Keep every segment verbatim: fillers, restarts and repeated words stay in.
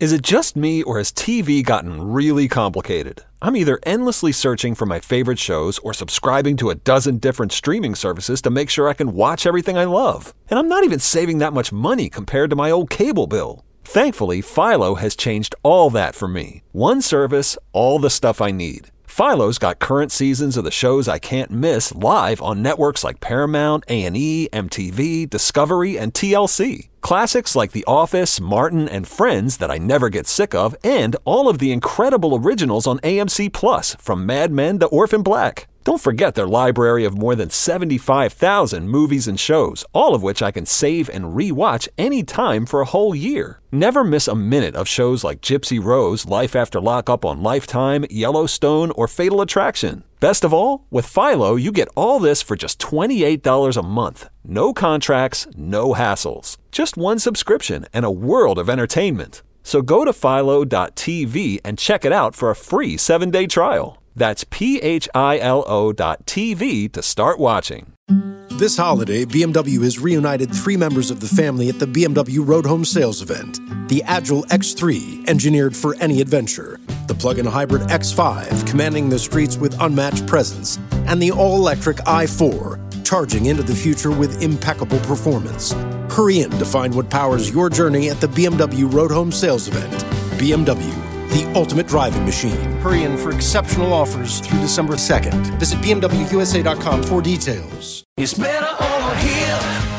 Is it just me, or has T V gotten really complicated? I'm either endlessly searching for my favorite shows or subscribing to a dozen different streaming services to make sure I can watch everything I love. And I'm not even saving that much money compared to my old cable bill. Thankfully, Philo has changed all that for me. One service, all the stuff I need. Philo's got current seasons of the shows I can't miss live on networks like Paramount, A and E, M T V, Discovery, and T L C. Classics like The Office, Martin, and Friends that I never get sick of, and all of the incredible originals on A M C Plus, from Mad Men to Orphan Black. Don't forget their library of more than seventy-five thousand movies and shows, all of which I can save and re-watch anytime for a whole year. Never miss a minute of shows like Gypsy Rose, Life After Lockup on Lifetime, Yellowstone, or Fatal Attraction. Best of all, with Philo, you get all this for just twenty-eight dollars a month. No contracts, no hassles. Just one subscription and a world of entertainment. So go to philo dot t v and check it out for a free seven-day trial. That's P H I L O dot T V to start watching. This holiday, B M W has reunited three members of the family at the B M W Road Home Sales Event. The Agile X three, engineered for any adventure. The plug-in hybrid X five, commanding the streets with unmatched presence. And the all-electric i four, charging into the future with impeccable performance. Hurry in to find what powers your journey at the B M W Road Home Sales Event. B M W, the ultimate driving machine. Hurry in for exceptional offers through December second. Visit B M W U S A dot com for details. It's better over here.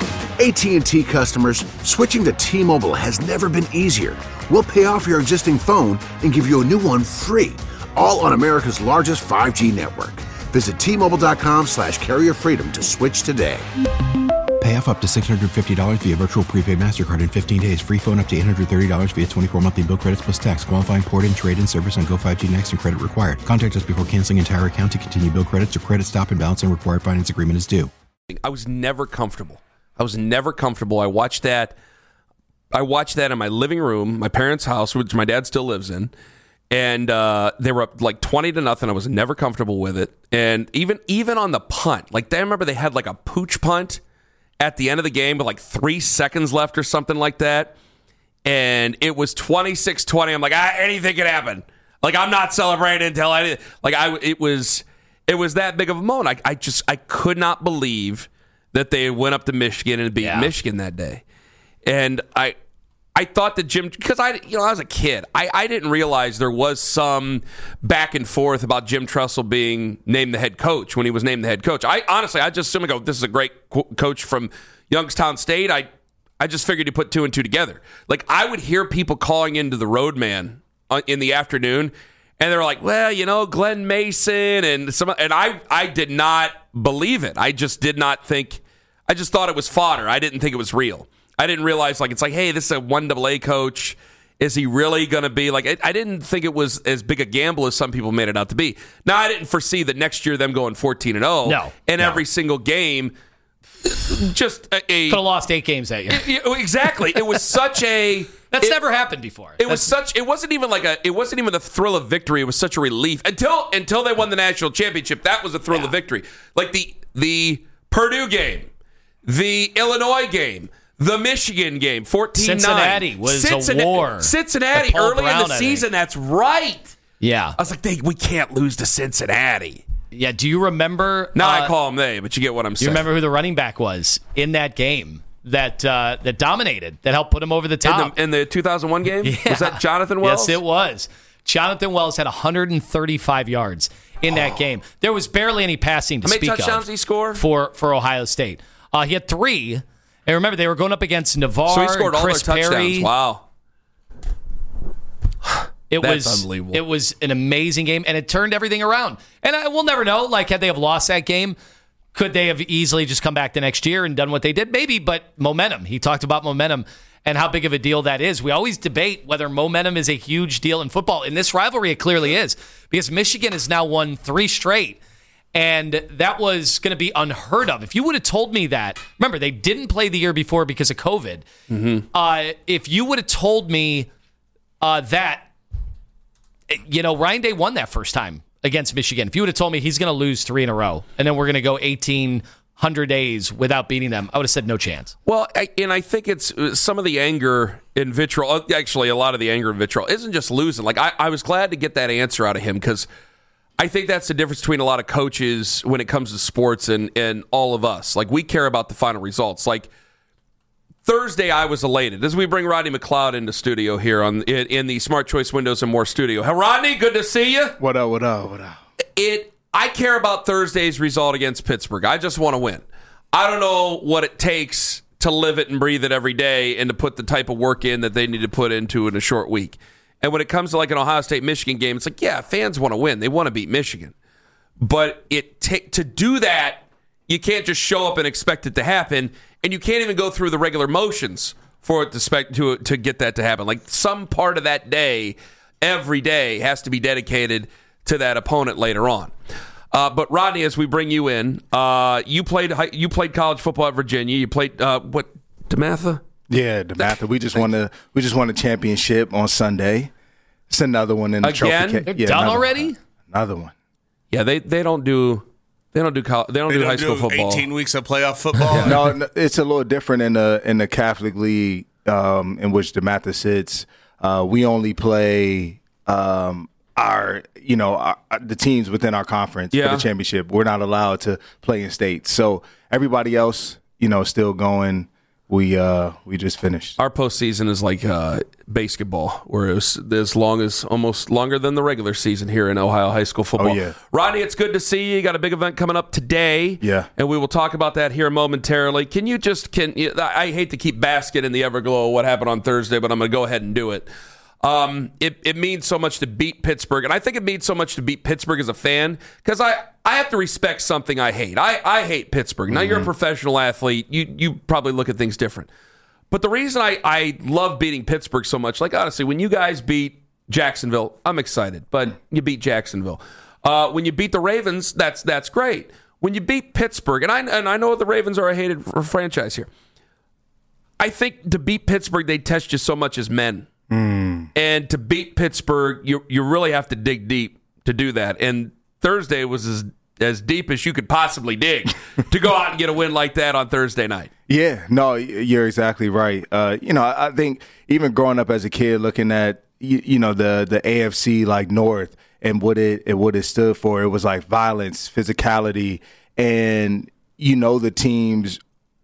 A T and T customers, switching to T-Mobile has never been easier. We'll pay off your existing phone and give you a new one free, all on America's largest five G network. Visit T Mobile dot com slash carrier freedom to switch today. Pay off up to six hundred fifty dollars via virtual prepaid MasterCard in fifteen days. Free phone up to eight hundred thirty dollars via twenty-four monthly bill credits plus tax. Qualifying port and trade-in service on Go five G Next and credit required. Contact us before canceling entire account to continue bill credits or credit stop and balance and required finance agreement is due. I was never comfortable. I was never comfortable. I watched that. I watched that in my living room, my parents' house, which my dad still lives in. And uh, they were up like twenty to nothing. I was never comfortable with it. And even even on the punt, like I remember they had like a pooch punt at the end of the game with like three seconds left or something like that. And it was twenty-six twenty. I'm like, ah, anything could happen. Like, I'm not celebrating until I, like, I, it was, it was that big of a moment. I, I just, I could not believe that they went up to Michigan and beat yeah. Michigan that day. And I, I thought that Jim, because I, you know, I was a kid. I, I didn't realize there was some back and forth about Jim Tressel being named the head coach when he was named the head coach. I honestly, I just assumed, I go, this is a great co- coach from Youngstown State. I, I just figured he put two and two together. Like, I would hear people calling into the Roadman in the afternoon, and they're like, well, you know, Glenn Mason and some, and I, I did not believe it. I just did not think, I just thought it was fodder. I didn't think it was real. I didn't realize, like, it's like, hey, this is a one double A coach. Is he really going to be, like, I didn't think it was as big a gamble as some people made it out to be. Now, I didn't foresee that next year them going fourteen and oh. No. And no. every single game, just a... a could have lost eight games that year. It, it, exactly. It was such a... That's it, never happened before. It That's, was such. It wasn't even like a. It wasn't even the thrill of victory. It was such a relief until until they won the national championship. That was a thrill yeah. of victory. Like the the Purdue game, the Illinois game, the Michigan game, fourteen nine. Cincinnati was Cincinnati, a war. Cincinnati early Brown, in the season. That's right. Yeah, I was like, they, we can't lose to Cincinnati. Yeah. Do you remember? Now uh, I call them they, but you get what I'm do saying. You remember who the running back was in that game? That uh, that dominated, that helped put him over the top. In the, in the two thousand one game? Yeah. Was that Jonathan Wells? Yes, it was. Jonathan Wells had one hundred thirty-five yards in oh. that game. There was barely any passing to How speak of. How many touchdowns did he score? For, for Ohio State. Uh, he had three. And remember, they were going up against Navarre so he scored and Chris all their touchdowns. Perry. Wow. It That's was unbelievable. It was an amazing game, and it turned everything around. And I, we'll never know. Like, had they have lost that game, could they have easily just come back the next year and done what they did? Maybe, but momentum. He talked about momentum and how big of a deal that is. We always debate whether momentum is a huge deal in football. In this rivalry, it clearly is, because Michigan has now won three straight, and that was going to be unheard of. If you would have told me that, remember, they didn't play the year before because of COVID. Mm-hmm. Uh, if you would have told me uh, that, you know, Ryan Day won that first time against Michigan. If you would have told me he's going to lose three in a row and then we're going to go eighteen hundred days without beating them, I would have said no chance. Well, I, and I think it's some of the anger and vitriol. Actually, a lot of the anger and vitriol isn't just losing. Like I, I was glad to get that answer out of him because I think that's the difference between a lot of coaches when it comes to sports and and all of us. Like we care about the final results. Like Thursday, I was elated as we bring Rodney McLeod into studio here on in, in the Smart Choice Windows and More studio. Hey, Rodney, good to see you. What up? What up? What up? It. I care about Thursday's result against Pittsburgh. I just want to win. I don't know what it takes to live it and breathe it every day and to put the type of work in that they need to put into in a short week. And when it comes to like an Ohio State-Michigan game, it's like, yeah, fans want to win. They want to beat Michigan. But it ta- to do that, you can't just show up and expect it to happen, and you can't even go through the regular motions for it to, spec- to, to get that to happen. Like some part of that day, every day, has to be dedicated to that opponent later on. Uh, but Rodney, as we bring you in, uh, you played you played college football at Virginia. You played uh, what? DeMatha? Yeah, DeMatha. We just won the we just won a championship on Sunday. It's another one in the Again? trophy. They're yeah, done another, already? Another one. Yeah, they they don't do they don't do college, they don't They do don't high school do football. eighteen weeks of playoff football. No, no, it's a little different in the in the Catholic League um, in which DeMatha sits. Uh, we only play. Um, Our, you know, our, the teams within our conference yeah. for the championship. We're not allowed to play in states. So everybody else, you know, still going. We uh, we just finished. Our postseason is like uh, basketball, where it was as long as almost longer than the regular season here in Ohio high school football. Oh, yeah. Rodney, it's good to see you. You got a big event coming up today. Yeah. And we will talk about that here momentarily. Can you just, can you, I hate to keep basking in the everglow of what happened on Thursday, but I'm going to go ahead and do it. Um, it, it means so much to beat Pittsburgh, and I think it means so much to beat Pittsburgh as a fan because I, I have to respect something I hate. I, I hate Pittsburgh. Now, mm-hmm. You're a professional athlete. You you probably look at things different. But the reason I, I love beating Pittsburgh so much, like honestly, when you guys beat Jacksonville, I'm excited, but you beat Jacksonville. Uh, when you beat the Ravens, that's that's great. When you beat Pittsburgh, and I, and I know the Ravens are a hated franchise here, I think to beat Pittsburgh, they test you so much as men. Mm. And to beat Pittsburgh, you you really have to dig deep to do that. And Thursday was as as deep as you could possibly dig to go out and get a win like that on Thursday night. Yeah, no, you're exactly right. Uh, you know, I think even growing up as a kid, looking at you, you know the the A F C like North and what it and what it stood for, it was like violence, physicality, and you know the teams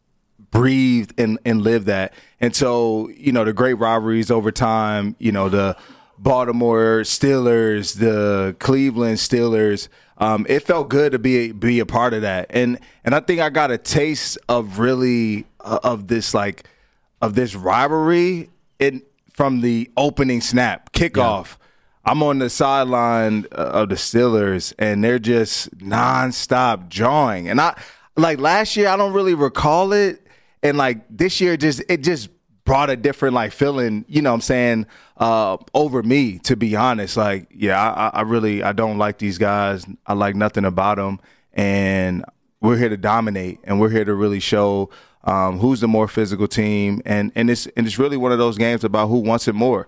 breathed and, and lived that. And so, you know, the great rivalries over time, you know, the Baltimore Steelers, the Cleveland Steelers, um, it felt good to be be a part of that. And and I think I got a taste of really uh, of this like of this rivalry in from the opening snap, kickoff. Yeah. I'm on the sideline of the Steelers and they're just nonstop jawing. And I like last year I don't really recall it. And, like, this year, just it just brought a different, like, feeling, you know what I'm saying, uh, over me, to be honest. Like, yeah, I, I really – I don't like these guys. I like nothing about them. And we're here to dominate, and we're here to really show um, who's the more physical team. And, and, it's, and it's really one of those games about who wants it more.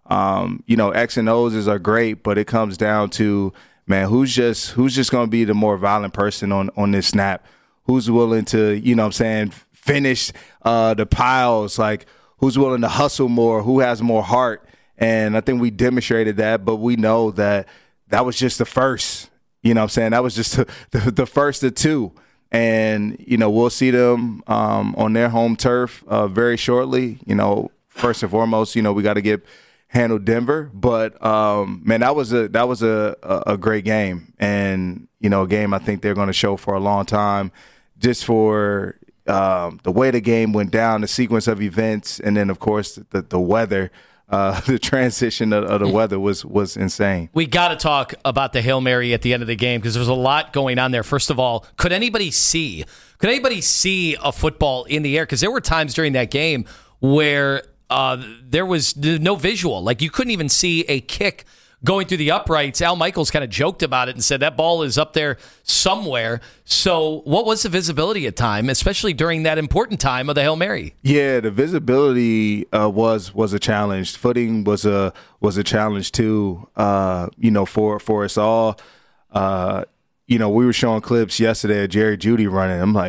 Um, you know, X and O's are great, but it comes down to, man, who's just who's just going to be the more violent person on, on this snap? Who's willing to, you know what I'm saying – finish uh, the piles, like who's willing to hustle more, who has more heart. And I think we demonstrated that, but we know that that was just the first, you know what I'm saying? That was just the, the, the first of two. And, you know, we'll see them um, on their home turf uh, very shortly. You know, first and foremost, you know, we got to get handle Denver. But, um, man, that was a that was a, a, a great game. And, you know, a game I think they're going to show for a long time just for – Um, the way the game went down, the sequence of events, and then, of course, the, the weather, uh, the transition of, of the weather was was insane. We got to talk about the Hail Mary at the end of the game because there's a lot going on there. First of all, could anybody see? Could anybody see a football in the air? Because there were times during that game where uh, there was no visual. Like, you couldn't even see a kick going through the uprights. Al Michaels kind of joked about it and said that ball is up there somewhere. So what was the visibility at time, especially during that important time of the Hail Mary? Yeah, the visibility uh, was was a challenge. Footing was a was a challenge too. Uh, you know, for for us all. Uh, you know, we were showing clips yesterday of Jerry Jeudy running. I'm like,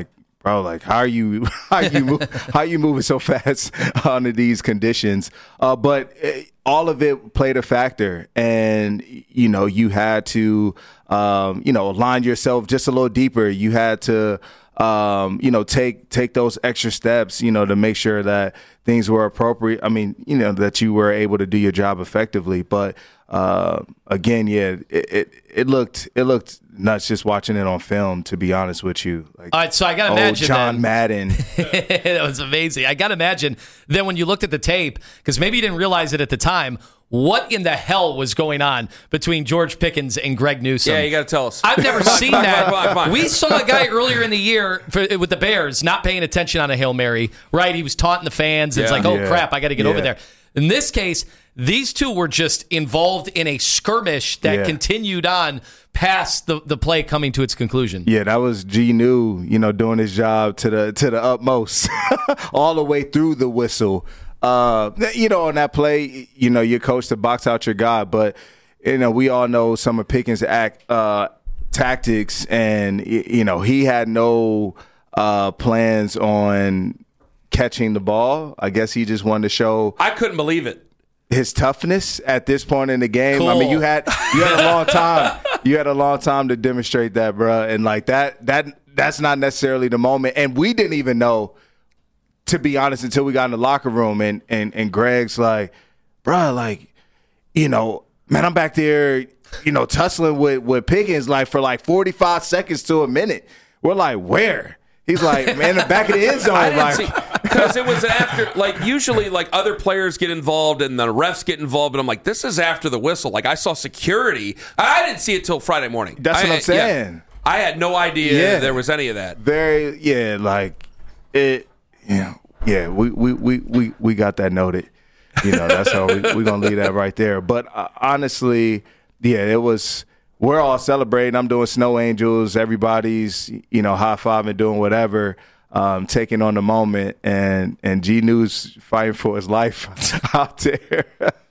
bro, like how are you how are you move, how are you moving so fast under these conditions? Uh, but it, all of it played a factor, and you know you had to um, you know align yourself just a little deeper. You had to um, you know take take those extra steps, you know, to make sure that things were appropriate. I mean, you know, that you were able to do your job effectively. But uh, again, yeah, it, it it looked it looked nuts just watching it on film, to be honest with you. Like, all right, so I got to imagine John then, Madden. that was amazing. I got to imagine then when you looked at the tape, because maybe you didn't realize it at the time, what in the hell was going on between George Pickens and Greg Newsome? Yeah, you got to tell us. I've never Come on, seen come on, that. come on, come on. We saw a guy earlier in the year for, with the Bears not paying attention on a Hail Mary, right? He was taunting the fans. And It's Yeah. like, oh, Yeah. crap, I got to get Yeah. over there. In this case, these two were just involved in a skirmish that Yeah. continued on past the, the play coming to its conclusion. Yeah, that was G New, you know, doing his job to the to the utmost, all the way through the whistle. Uh, you know, on that play, you know, you're coached to box out your guy, but you know, we all know some of Pickens' act uh, tactics, and y- you know, he had no uh, plans on catching the ball. I guess he just wanted to show I couldn't believe it. his toughness at this point in the game. I Cool. mean, you had you had a long time. You had a long time to demonstrate that, bro. And like that that that's not necessarily the moment. And we didn't even know, to be honest, until we got in the locker room. And and and Greg's like, bro, like, you know, man, I'm back there, you know, tussling with with Pickens like for like forty-five seconds to a minute. We're like, where? He's like, man, in the back of the end zone. I didn't Like, see because it was after, like usually, like other players get involved and the refs get involved, and I'm like, this is after the whistle. Like I saw security. I didn't see it till Friday morning. That's what I- I'm saying. yeah. I had no idea Yeah. there was any of that. very yeah, like it. Yeah, yeah. We we we we, we got that noted. You know, that's how we we gonna leave that right there. But uh, honestly, yeah, it was. We're all celebrating. I'm doing snow angels. Everybody's, you know, high fiving, doing whatever, um, taking on the moment, and and G News fighting for his life out there.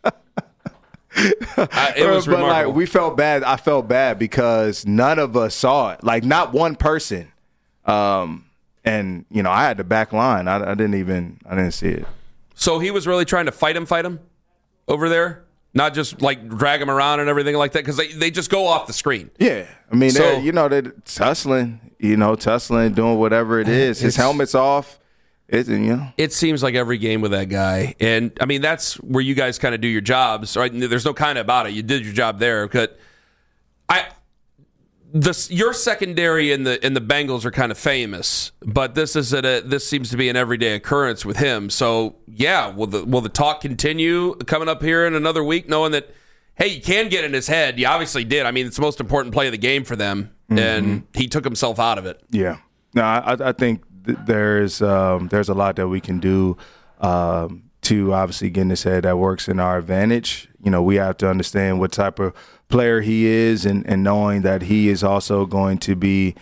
I, it was but remarkable. like we felt bad. I felt bad because none of us saw it. Like not one person. Um, and you know, I had the back line. I, I didn't even. I didn't see it. So he was really trying to fight him, fight him over there, not just like drag him around and everything like that, because they, they just go off the screen. Yeah, I mean, So- they're, you know, they're tussling. You know, tussling, doing whatever it is. His It's- helmet's off. It's you know. It seems like every game with that guy, and I mean that's where you guys kind of do your jobs, right? There's no kind of about it. You did your job there, but I, this your secondary in the in the Bengals are kind of famous, but this is a this seems to be an everyday occurrence with him. So yeah, will the will the talk continue coming up here in another week, knowing that hey, you can get in his head. You obviously did. I mean, it's the most important play of the game for them, mm-hmm. and he took himself out of it. Yeah. No, I, I think th- there's um, there's a lot that we can do um, to obviously get in his head that works in our advantage. You know, we have to understand what type of player he is, and, and knowing that he is also going to be,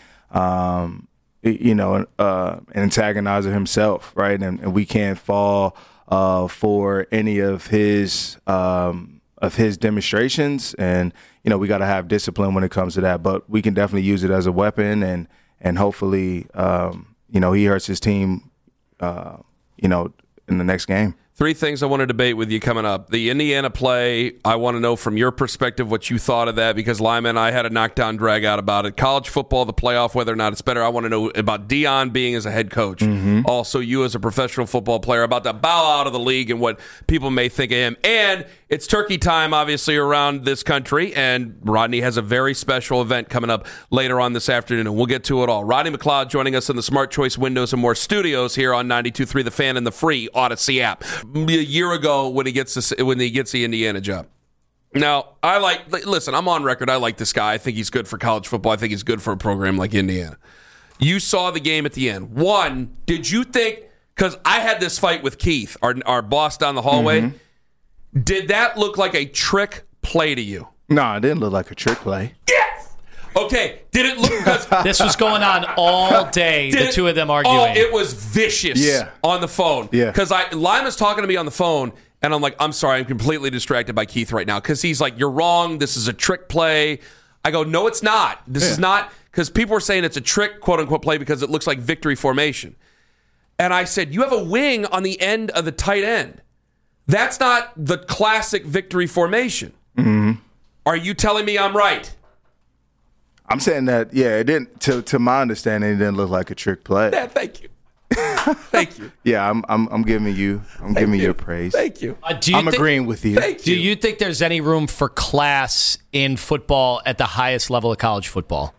um, you know, uh, an antagonizer himself, right? And, and we can't fall uh, for any of his um, of his demonstrations, and you know, we got to have discipline when it comes to that. But we can definitely use it as a weapon, and and hopefully, um, you know, he hurts his team, uh, you know, in the next game. Three things I want to debate with you coming up. The Indiana play, I want to know from your perspective what you thought of that, because Lyman and I had a knockdown drag out about it. College football, the playoff, whether or not it's better. I want to know about Deion being as a head coach. Mm-hmm. Also, you as a professional football player, about to bow out of the league and what people may think of him. And it's turkey time, obviously, around this country, and Rodney has a very special event coming up later on this afternoon, and we'll get to it all. Rodney McLeod joining us in the Smart Choice Windows and More studios here on ninety-two point three The Fan and the free Odyssey app. A year ago when he gets this, when he gets the Indiana job. Now, I like, listen, I'm on record. I like this guy. I think he's good for college football. I think he's good for a program like Indiana. You saw the game at the end. One, did you think, because I had this fight with Keith, our, our boss down the hallway, mm-hmm. did that look like a trick play to you? No, it didn't look like a trick play. Yes! Okay, did it look, because this was going on all day, the it, two of them arguing. Oh, it was vicious yeah. on the phone. Yeah. Because I Lima's talking to me on the phone, and I'm like, I'm sorry, I'm completely distracted by Keith right now. Because he's like, you're wrong. This is a trick play. I go, no, it's not. This yeah. is not. because people were saying it's a trick, quote unquote, play because it looks like victory formation. And I said, you have a wing on the end of the tight end. That's not the classic victory formation. Mm-hmm. Are you telling me I'm right? I'm saying that, yeah, it didn't, to, to my understanding, it didn't look like a trick play. Yeah, thank you. Thank you. Yeah, I'm I'm I'm giving you I'm Thank giving you. you your praise. Thank you. Uh, do you I'm thi- agreeing with you. Thank Do you. you think there's any room for class in football at the highest level of college football?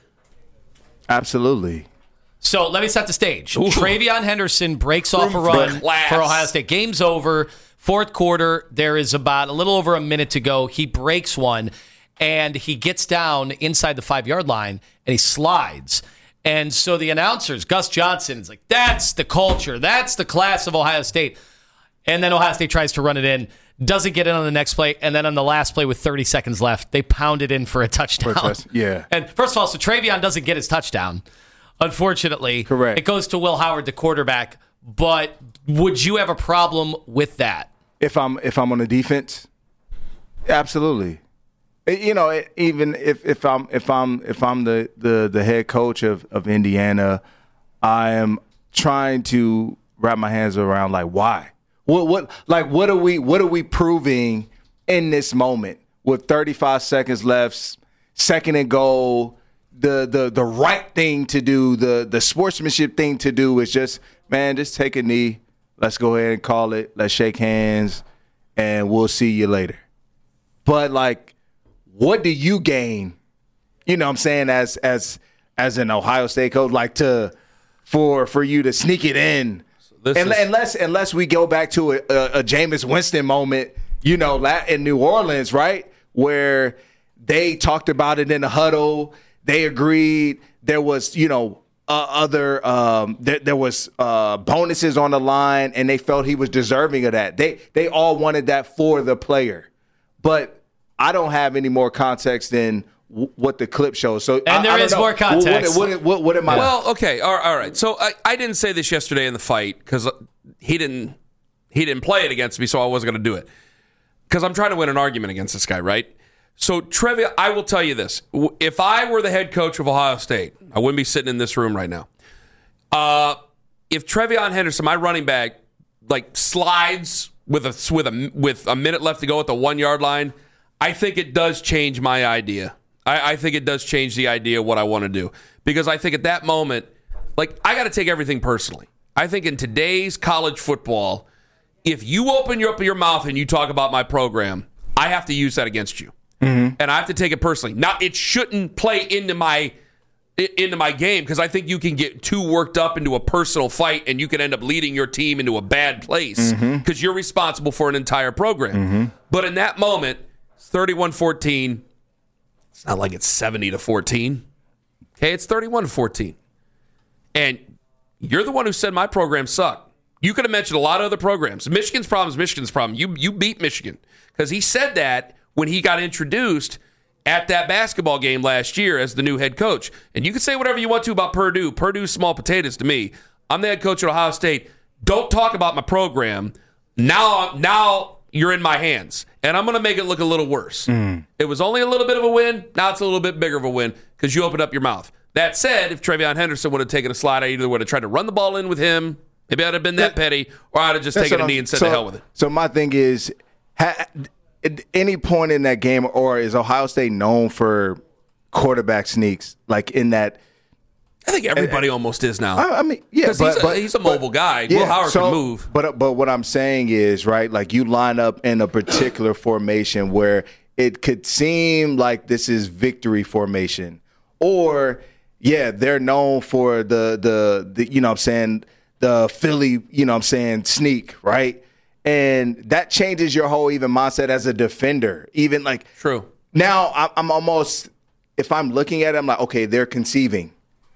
Absolutely. So let me set the stage. Ooh. Travion Henderson breaks off a Room for run class. for Ohio State. Game's over. Fourth quarter, there is about a little over a minute to go. He breaks one, and he gets down inside the five-yard line, and he slides. And so the announcers, Gus Johnson, is like, that's the culture. That's the class of Ohio State. And then Ohio State tries to run it in, doesn't get in on the next play, and then on the last play with thirty seconds left, they pound it in for a touchdown. For a touch- yeah. And first of all, so Travion doesn't get his touchdown, unfortunately. Correct. It goes to Will Howard, the quarterback. But would you have a problem with that? If I'm if I'm on the defense, absolutely. It- you know, it, even if, if I'm if I'm if I'm the, the, the head coach of, of Indiana, I am trying to wrap my hands around like why. What what like what are we what are we proving in this moment with thirty-five seconds left, second and goal? The the the right thing to do, the the sportsmanship thing to do is just, man, just take a knee. Let's go ahead and call it. Let's shake hands, and we'll see you later. But like, what do you gain? You know what I'm saying, as as as an Ohio State coach, like to for for you to sneak it in. This And, is- unless unless we go back to a, a, a Jameis Winston moment, you know, la- in New Orleans, right, where they talked about it in the huddle, they agreed. There was, you know, uh, other um, there, there was uh, bonuses on the line, and they felt he was deserving of that. They they all wanted that for the player, but I don't have any more context than w- what the clip shows. So And I, there I don't is know. more context. What, what, what, what am I? Well, okay, all right. All right. So I, I didn't say this yesterday in the fight because he didn't he didn't play it against me, so I wasn't going to do it because I'm trying to win an argument against this guy, right? So Trevion, I will tell you this: if I were the head coach of Ohio State, I wouldn't be sitting in this room right now. Uh, if Travion Henderson, my running back, like slides with a with a with a minute left to go at the one yard line, I think it does change my idea. I, I think it does change the idea of what I want to do because I think at that moment, like I got to take everything personally. I think in today's college football, if you open your up your mouth and you talk about my program, I have to use that against you, mm-hmm. and I have to take it personally. Now, it shouldn't play into my into my game because I think you can get too worked up into a personal fight and you can end up leading your team into a bad place because mm-hmm. you're responsible for an entire program. Mm-hmm. But in that moment, it's thirty-one fourteen. It's not like it's seventy to fourteen. Okay, it's thirty-one to fourteen. And you're the one who said my program sucked. You could have mentioned a lot of other programs. Michigan's problem is Michigan's problem. You you beat Michigan because he said that when he got introduced at that basketball game last year as the new head coach. And you can say whatever you want to about Purdue. Purdue's small potatoes to me. I'm the head coach at Ohio State. Don't talk about my program. Now, now you're in my hands. And I'm going to make it look a little worse. Mm. It was only a little bit of a win. Now it's a little bit bigger of a win because you opened up your mouth. That said, if Travion Henderson would have taken a slide, I either would have tried to run the ball in with him. Maybe I'd have been that petty, or I'd have just taken a knee and said so, to hell with it. So my thing is, ha, at any point in that game, or is Ohio State known for quarterback sneaks? Like in that, I think everybody and, almost is now. I, I mean, yeah, but he's, a, but, he's a mobile but, guy. Yeah, Will Howard so, can move. But but what I'm saying is, right, like you line up in a particular formation where it could seem like this is victory formation, or yeah, they're known for the the, the you know what I'm saying, the Philly, you know what I'm saying, sneak, right? And that changes your whole even mindset as a defender. Even like True. Now I'm, I'm almost, if I'm looking at it, I'm like, okay, they're conceiving.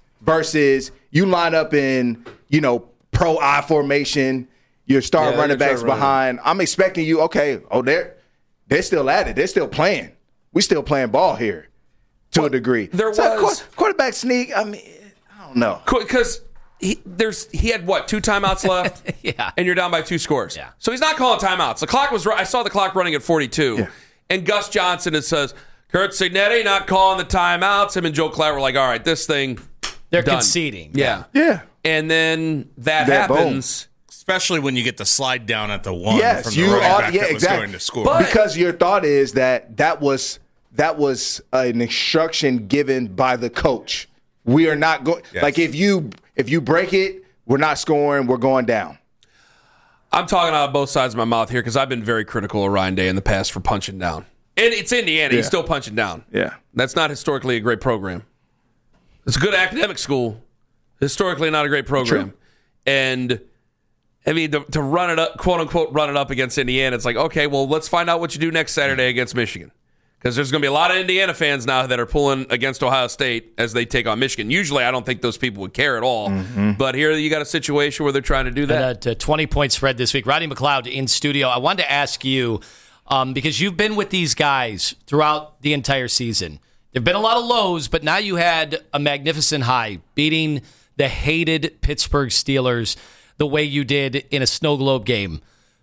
Versus you line up in, you know, pro I formation, your star Yeah, running backs running. behind. I'm expecting you, okay, oh, they're they're still at it. They're still playing. We still playing ball here to a degree. There So, was- qu- quarterback sneak, I mean, I don't know. Because he, there's he had what two timeouts left, Yeah. and you're down by two scores. Yeah. So he's not calling timeouts. The clock was. I saw the clock running at forty-two, Yeah. and Gus Johnson it says Kurt Cignetti not calling the timeouts. Him and Joe Klatt were like, all right, this thing, They're done. conceding. Yeah. Yeah. And then that, That happens. Especially when you get the slide down at the one Yes, from the you running are. back Yeah, that was exactly. going to score. But- Because your thought is that that was that was an instruction given by the coach. We are not going. Yes. Like if you if you break it, we're not scoring. We're going down. I'm talking out of both sides of my mouth here because I've been very critical of Ryan Day in the past for punching down. And it's Indiana. He's Yeah. still punching down. Yeah. That's not historically a great program. It's a good academic school. Historically not a great program. True. And, I mean, to, to run it up, quote unquote, run it up against Indiana, it's like, okay, well, let's find out what you do next Saturday against Michigan. Because there's going to be a lot of Indiana fans now that are pulling against Ohio State as they take on Michigan. Usually, I don't think those people would care at all. Mm-hmm. But here you got a situation where they're trying to do that. And a twenty-point spread this week. Rodney McLeod in studio. I wanted to ask you, um, because you've been with these guys throughout the entire season. There have been a lot of lows, but now you had a magnificent high, beating the hated Pittsburgh Steelers the way you did in a snow globe game.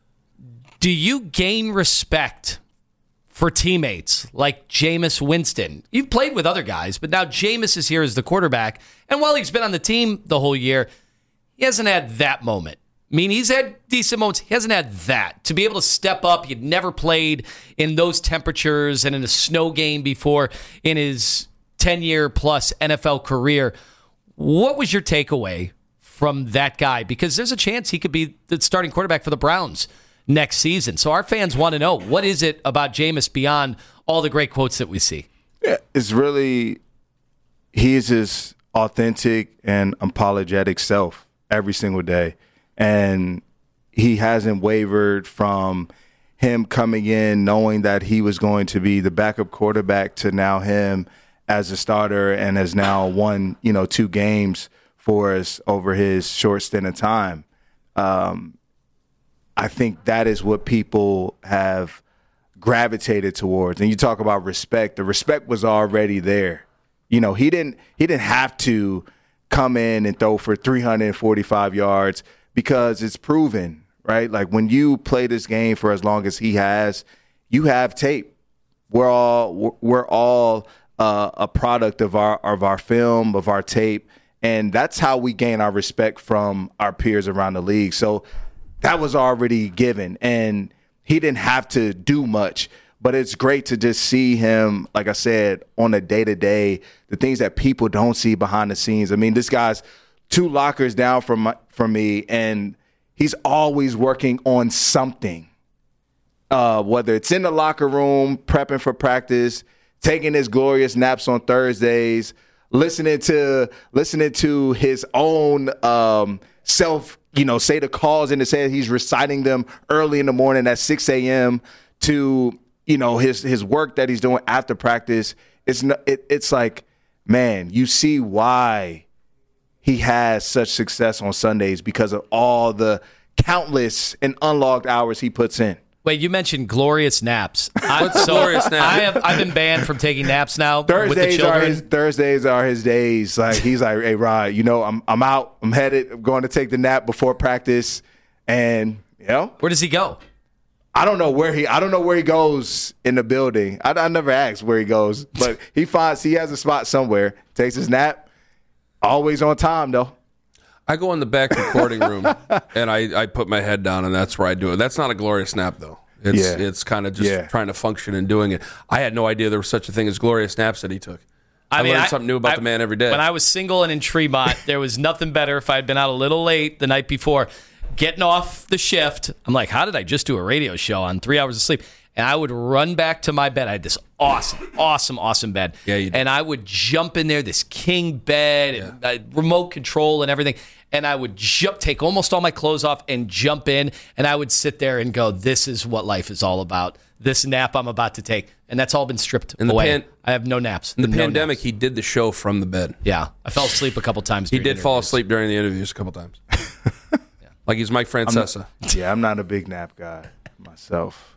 Do you gain respect for teammates like Jameis Winston? You've played with other guys, but now Jameis is here as the quarterback. And while he's been on the team the whole year, he hasn't had that moment. I mean, he's had decent moments. He hasn't had that. To be able to step up, he'd never played in those temperatures and in a snow game before in his ten-year plus N F L career. What was your takeaway from that guy? Because there's a chance he could be the starting quarterback for the Browns next season. So our fans want to know, what is it about Jameis beyond all the great quotes that we see? Yeah, it's really he is his authentic and unapologetic self every single day. And he hasn't wavered from him coming in knowing that he was going to be the backup quarterback to now him as a starter and has now won, you know, two games for us over his short stint of time. Um, I think that is what people have gravitated towards. And you talk about respect. The respect was already there. You know, he didn't he didn't have to come in and throw for three hundred forty-five yards because it's proven, right? Like when you play this game for as long as he has, you have tape. We're all we're all uh, a product of our of our film, of our tape, and that's how we gain our respect from our peers around the league. So that was already given, and he didn't have to do much. But it's great to just see him, like I said, on a day-to-day, the things that people don't see behind the scenes. I mean, this guy's two lockers down from my, from me, and he's always working on something, uh, whether it's in the locker room, prepping for practice, taking his glorious naps on Thursdays, listening to listening to his own um, self, you know, say the calls in his head. He's reciting them early in the morning at six a.m. to, you know, his his work that he's doing after practice. It's not, it, it's like, man, you see why he has such success on Sundays because of all the countless and unlogged hours he puts in. Wait, you mentioned glorious naps. What's so glorious nap? I have I've been banned from taking naps now with the Thursdays are children. his Thursdays are his days. Like he's like, hey Rod, you know, I'm I'm out, I'm headed, I'm going to take the nap before practice, and you know, Where does he go? I don't know where he I don't know where he goes in the building. I, I never asked where he goes, but he finds he has a spot somewhere. Takes his nap, always on time though. I go in the back recording room and I, I put my head down, and that's where I do it. That's not a glorious nap, though. It's Yeah. it's kind of just Yeah. trying to function and doing it. I had no idea there was such a thing as glorious naps that he took. I, mean, learned something new about I- the man every day. When I was single and in Tremont, there was nothing better if I had been out a little late the night before, getting off the shift. I'm like, how did I just do a radio show on three hours of sleep? And I would run back to my bed. I had this awesome, awesome, awesome bed. Yeah, you did. And I would jump in there, this king bed, and, uh, remote control and everything. And I would jump, take almost all my clothes off and jump in. And I would sit there and go, this is what life is all about. This nap I'm about to take. And that's all been stripped In the away. pan- I have no naps. in the No pandemic, naps. he did the show from the bed. Yeah, I fell asleep a couple times. He during did fall interviews. asleep during the interviews a couple times. Like he's Mike Francesa. Yeah, I'm not a big nap guy myself.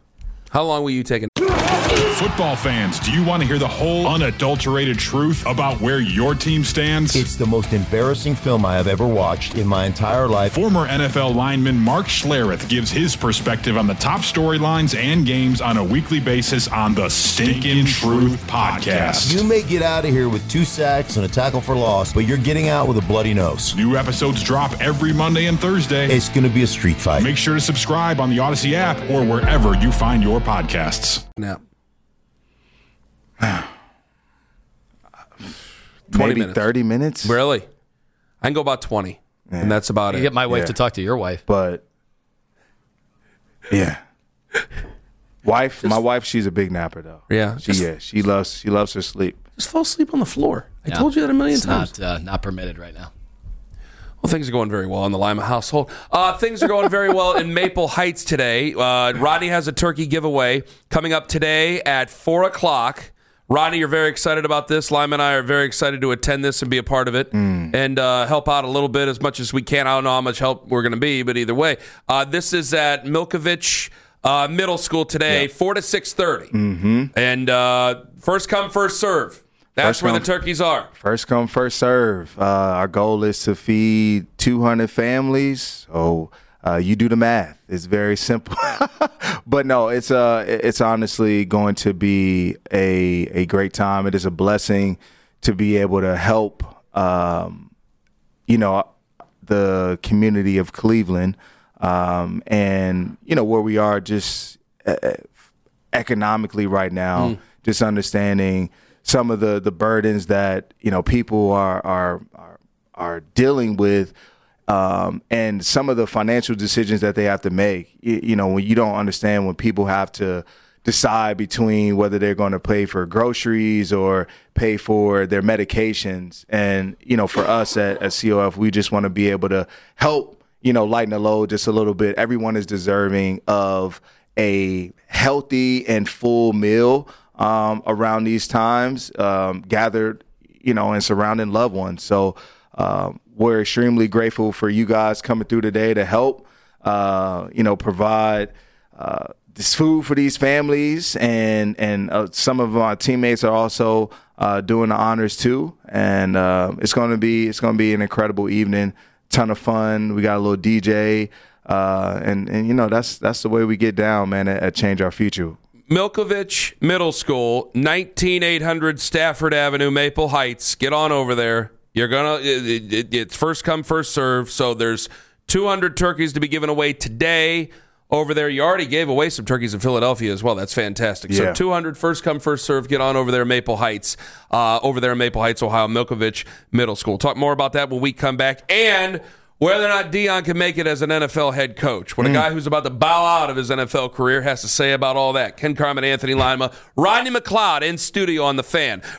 How long will you take it? Football fans, do you want to hear the whole unadulterated truth about where your team stands? It's the most embarrassing film I have ever watched in my entire life. Former N F L lineman Mark Schlereth gives his perspective on the top storylines and games on a weekly basis on the Stinkin' Truth Podcast. You may get out of here with two sacks and a tackle for loss, but you're getting out with a bloody nose. New episodes drop every Monday and Thursday. It's going to be a street fight. Make sure to subscribe on the Odyssey app or wherever you find your podcasts. Now. twenty Maybe minutes. thirty minutes. Really? I can go about twenty, Yeah. and that's about You it. get my wife Yeah. to talk to your wife. But yeah, wife. My wife. She's a big napper though. Yeah. She Just- yeah. She loves. She loves her sleep. Just fall asleep on the floor. I Yeah. told you that a million It's times. not, uh, not permitted right now. Well, things are going very well in the Lima household. Uh, things are going very well in Maple Heights today. Uh, Rodney has a turkey giveaway coming up today at four o'clock. Rodney, you're very excited about this. Lima and I are very excited to attend this and be a part of it Mm. and uh, help out a little bit as much as we can. I don't know how much help we're going to be, but either way. Uh, this is at Milkovich uh, Middle School today, Yeah. four to six thirty. Mm-hmm. And uh, first come, first serve. That's First where come- the turkeys are. First come, first serve. Uh, our goal is to feed two hundred families. So uh, you do the math. It's very simple. But no, it's uh, it's honestly going to be a a great time. It is a blessing to be able to help, um, you know, the community of Cleveland, um, and you know where we are just uh, economically right now. Mm. Just understanding some of the, the burdens that you know people are are are, are dealing with, um, and some of the financial decisions that they have to make. You, you know, when you don't understand when people have to decide between whether they're going to pay for groceries or pay for their medications, and you know, for us at, at C O F, we just want to be able to help you know lighten the load just a little bit. Everyone is deserving of a healthy and full meal. Um, around these times, um, gathered, you know, and surrounding loved ones. So um, we're extremely grateful for you guys coming through today to help, uh, you know, provide uh, this food for these families. And and uh, some of my teammates are also uh, doing the honors too. And uh, it's going to be it's going to be an incredible evening, ton of fun. We got a little D J, uh, and and you know that's that's the way we get down, man. At, at Change Our Future. Milkovich Middle School, nineteen eight hundred Stafford Avenue, Maple Heights. Get on over there. You're gonna. It, it, it's first come, first serve. So there's two hundred turkeys to be given away today over there. You already gave away some turkeys in Philadelphia as well. That's fantastic. Yeah. So two hundred first come, first serve. Get on over there, Maple Heights. Uh, over there in Maple Heights, Ohio, Milkovich Middle School. Talk more about that when we come back, and whether or not Deion can make it as an N F L head coach. What a guy who's about to bow out of his N F L career has to say about all that. Ken Carman, Anthony Lima, Rodney McLeod in studio on The Fan.